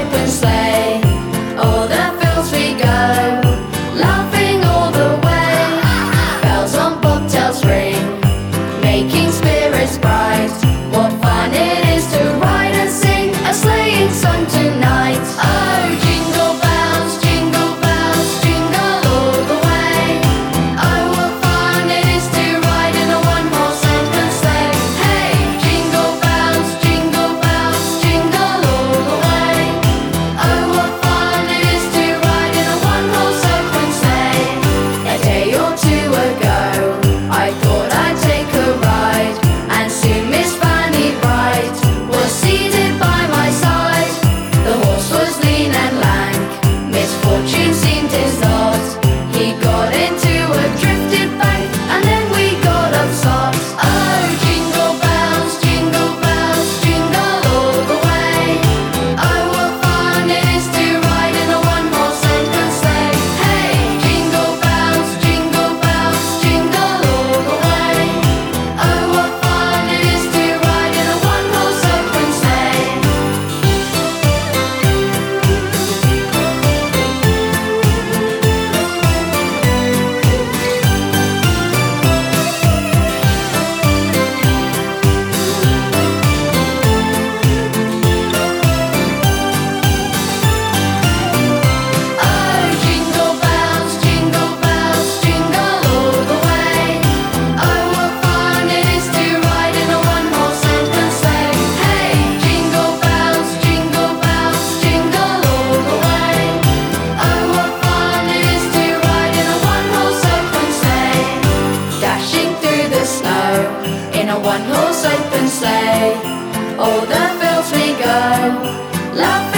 open sleigh. O'er the fields we go, laughing all the way. Bells on bobtails ring, making spirits bright. What fun it is to ride and sing a sleighing song tonight. Oh, jingle bells, jingle all the way. Oh, what fun it is to ride in a one-horse open sleigh. Hey, jingle bells, jingle all the way. Oh, what fun it is to ride in a one-horse open sleigh. A day or two ago, I thought I'd take a ride, and soon Miss Fanny Bright was seated by my side. The horse was lean and lank, misfortune seemed his lot. He got into a drifted bank, and then we got upset. Oh, jingle bells, jingle all the way. Oh, what fun it is to ride in a one-horse open sleigh. Hey, jingle bells, jingle all the way. Oh, what fun it is to ride in a one-horse open sleigh. Oh, jingle bells, jingle all the way. Oh, what fun it is to ride in a one-horse open sleigh. Hey, jingle bells, jingle all the way. Oh, what fun it is to ride in a one-horse open sleigh. Dashing through the snow in a one-horse open sleigh. All the fields we go, laughing